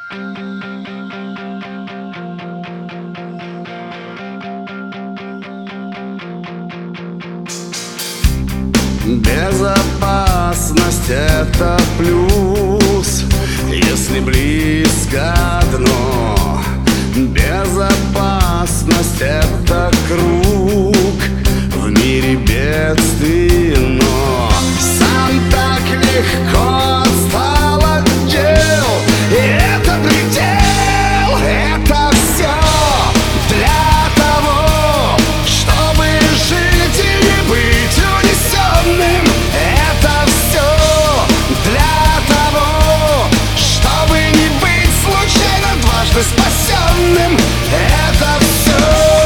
Безопасность — это плюс, если близко дно. Безопасность — это круг в мире бедствий, но сам так легко отстал от дел. И это предел, это все для того, чтобы жить и не быть унесенным. Это все для того, чтобы не быть случайно дважды спасенным. Это все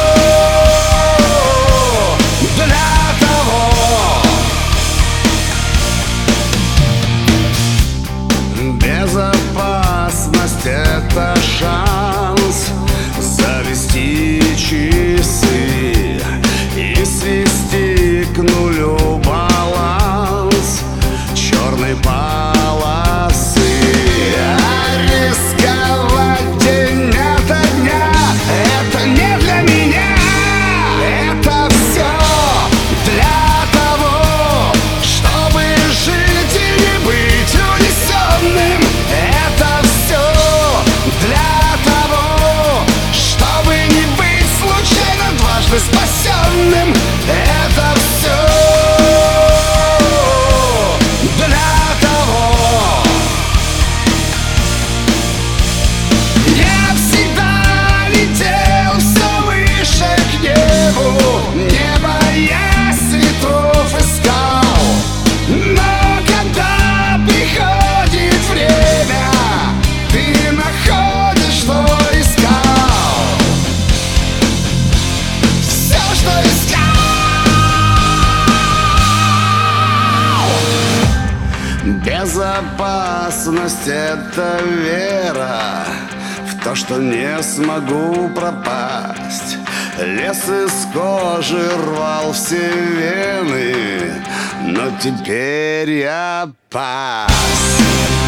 для того. Безопасность — это шанс завести часы и свести к нулю баланс черной полосы. А рисковать день ото дня — это не для меня. Это все для того, чтобы жить и не быть унесенным. Это все для того, чтобы не быть случайно дважды спасенным. Это все для того. Я всегда летел все выше к небу, не боясь ветров и скал. Но когда приходит время, ты находишь, что искал. Все, что искал. Безопасность — это вера в то, что не смогу пропасть. Лес из кожи рвал все вены, но теперь я пас.